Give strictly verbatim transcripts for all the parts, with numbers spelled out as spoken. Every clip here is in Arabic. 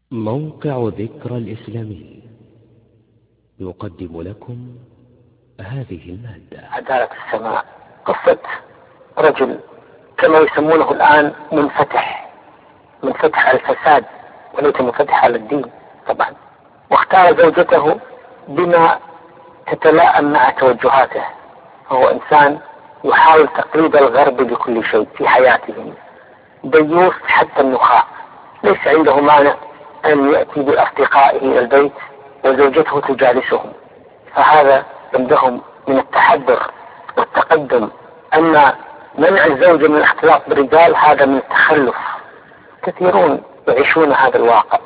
موقع ذكرى الإسلامي يقدم لكم هذه المادة. عدالة السماء، قصة رجل كما يسمونه الآن منفتح منفتح على الفساد وليس منفتح على الدين طبعا، واختار زوجته بما تتلائم مع توجهاته. هو إنسان يحاول تقليد الغرب بكل شيء في حياته، ديوث حتى النخاع، ليس عنده مانع أن يأتي بأصدقائه إلى البيت وزوجته تجالسهم، فهذا عندهم من التحضر والتقدم. أما منع الزوجة من الاختلاط بالرجال هذا من التخلف، كثيرون يعيشون هذا الواقع.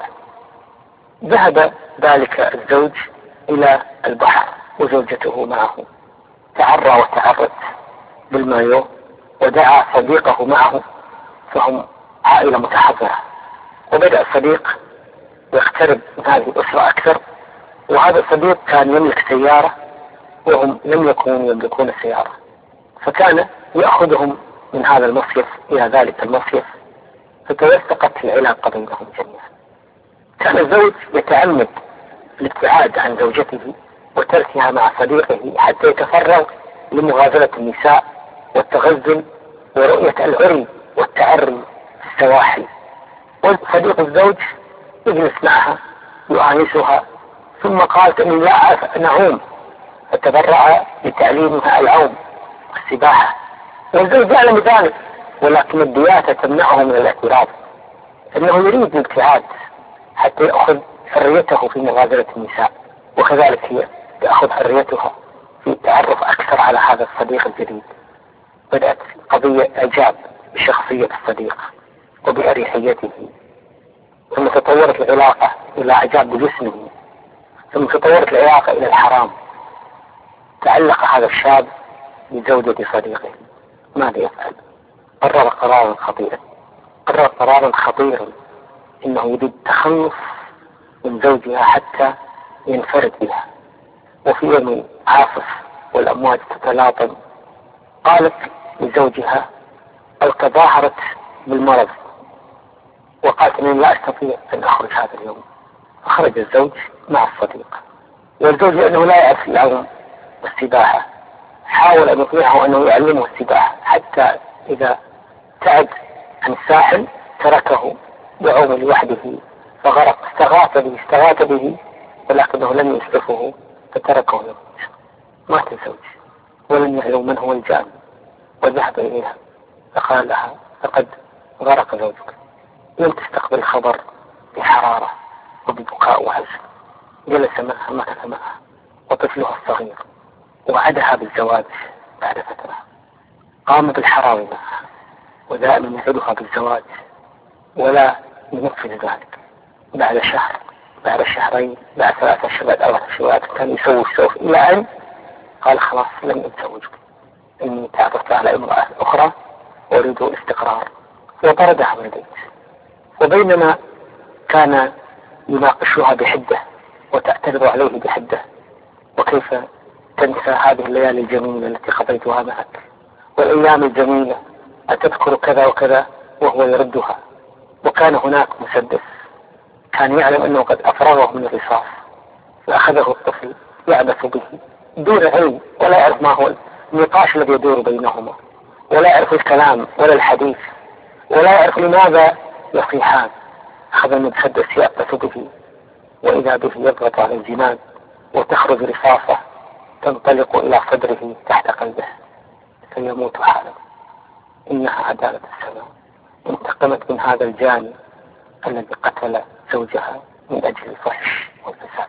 ذهب ذلك الزوج إلى البحر وزوجته معه، تعرى وتعرت بالمايو ودعا صديقه معه، فهم عائلة متحضرة. وبدأ الصديق يقترب من هذه الأسرة أكثر، وهذا الصديق كان يملك سيارة وهم لم يكونوا يملكون السيارة، فكان يأخذهم من هذا المصيف إلى ذلك المصيف، فتوثقت العلاقة بينهم جميعا. كان الزوج يتعمد الابتعاد عن زوجته وتركها مع صديقه حتى يتفرغ لمغازلة النساء والتغزل ورؤية العري والتعري في السواحل. وصديق الزوج يجلس معها يؤانسها، ثم قالت اني لا اعرف ان اعوم، فتبرع لتعليمها العوم والسباحة. والزوج يعلم ذلك، ولكن الدياثة تمنعه من الاعتراض، انه يريد الابتعاد حتى يأخذ حريته في مغازلة النساء، وكذلك هي تأخذ حريتها في التعرف اكثر على هذا الصديق الجديد. بدأت قضية اعجاب بشخصية الصديق وبأريحيته، ثم تطورت العلاقة إلى إعجاب بجسمه، ثم تطورت العلاقة إلى الحرام. تعلق هذا الشاب بزوجة صديقه، ماذا يفعل؟ قرر قرارا خطيرا قرر قرارا خطيرا إنه يريد التخلص من زوجها حتى ينفرد بها. وفي يوم عاصف والأمواج تتلاطم، قالت لزوجها أو تظاهرت بالمرض وقالت انني لا استطيع ان اخرج هذا اليوم. فخرج الزوج مع الصديق، والزوج لانه لا يعرف العوم والسباحة حاول ان يقنعه انه يعلمه السباحة، حتى اذا تعد عن الساحل تركه يعوم لوحده فغرق. استغاث به استغاث به ولكنه لم يسعفه فتركه يموت. مات الزوج ولم يعلم من هو الجاني، وذهب اليها فقال لها لقد غرق زوجك. لم تستقبل الخبر بحرارة وببكاء وحزن، جلس معها مكث معها وطفلها الصغير، وعدها بالزواج بعد فترة. قام بالحرام معها ودائما يعدها بالزواج ولا ينفذ ذلك. بعد شهر بعد شهرين بعد ثلاثة شهور بعد أربعة شهور كان يسوي سوف، إلى أن قال خلاص لن أتزوجك، إني تعرفت على امرأة أخرى وأريد الاستقرار، وطردها من البيت. وبينما كان يناقشها بحدة وتعترض عليه بحدة، وكيف تنسى هذه الليالي الجميلة التي قضيتها معك والأيام الجميلة، أتذكر كذا وكذا، وهو يردها. وكان هناك مسدس كان يعلم أنه قد أفرغه من الرصاص، فأخذه الطفل يعبث به دون علم، ولا يعرف ما هو النقاش الذي يدور بينهما، ولا يعرف الكلام ولا الحديث، ولا يعرف لماذا يصيحان. أخذ المسدس يأبث به، وإذا به يضغط على الجنان وتخرج رصاصة تنطلق إلى صدره تحت قلبه فيموت حالا. إنها عدالة السماء، انتقمت من هذا الجاني الذي قتل زوجها من أجل الفحش والفساد.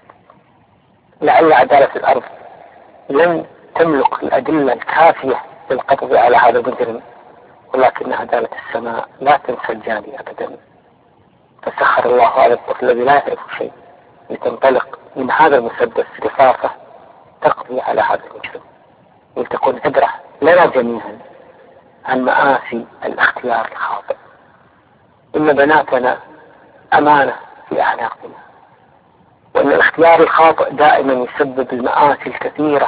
لعل عدالة الأرض لن تملك الأدلة الكافية للقبض على هذا المجرم، ولكن عدالة السماء لا تنسى الجاني أبدا. فسخر الله على الطفل الذي لا يعرف شيء لتنطلق من هذا المسدس رصاصة تقضي على هذا المجرم، ولتكون عبرة لنا جميعا عن مآسي الاختيار الخاطئ. إن بناتنا أمانة في أعناقنا، وأن الاختيار الخاطئ دائما يسبب المآسي الكثيرة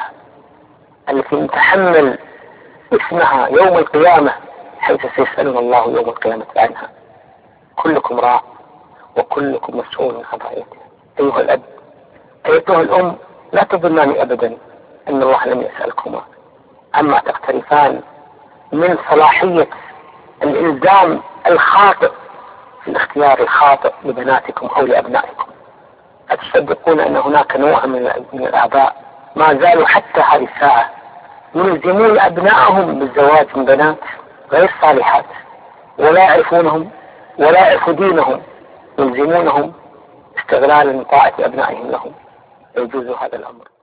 التي نتحمل اسمها يوم القيامة، حيث سيسألنا الله يوم القيامة عنها. كلكم راع وكلكم مسؤول عن رعيته. أيها الأب، أيتها الأم، لا تظنان أبدا أن الله لم يسألكما عما تقترفان من صلاحية الإلزام الخاطئ في الاختيار الخاطئ لبناتكم أو لأبنائكم. أتصدقون أن هناك نوع من الآباء ما زالوا حتى هذه الساعة يلزمون أبنائهم بالزواج من بنات غير صالحات، ولا يعرفونهم ولا يعرفوا دينهم، يلزمونهم استغلالا من طاعة أبنائهم لهم. يجوز هذا الأمر؟